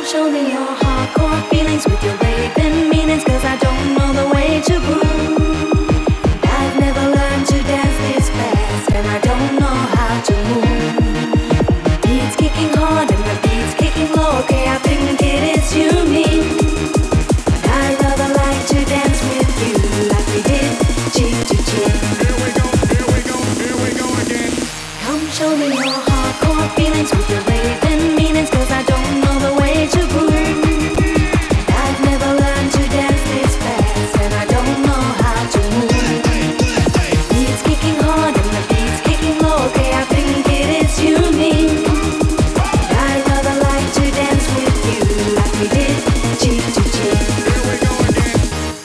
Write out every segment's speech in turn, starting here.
show me your hardcore feelings with your raving meanings, 'cause I don't know the way to groove. I've never learned to dance this fast, and I don't know how to move. Beats kicking hard and the beats kicking low. Okay, I think it is unique. I'd rather like to dance with you like we did cheek to cheek. Here we go, here we go, here we go again. Come show me your hardcore feelings with your raving meanings, 'cause I don't know the way to groove. I've never learned to dance this fast, and I don't know how to move. Beats kicking hard and the beats kicking low. Okay, I think it is unique. I'd rather like to dance with you like we did cheek to cheek. Here we go again.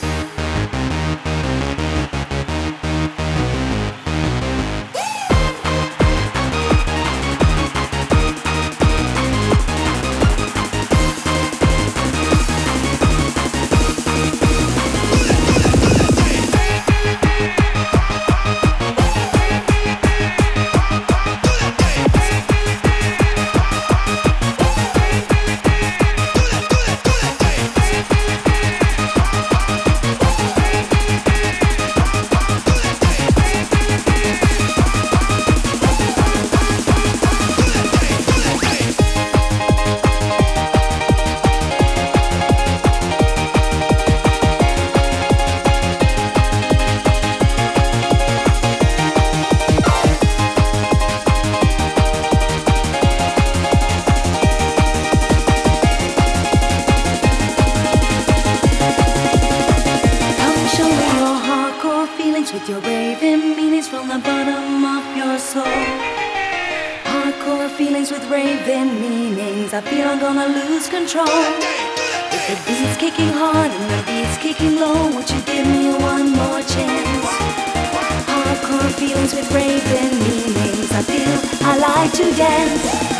Come show me your hardcore feelings with your raving meanings from the bottom of your soul. Hardcore feelings with raving meanings. I feel I'm gonna lose control. With the beats kicking hard and the beats kicking low, would you give me one more chance? Hardcore feelings with raving meanings. I feel I like to dance.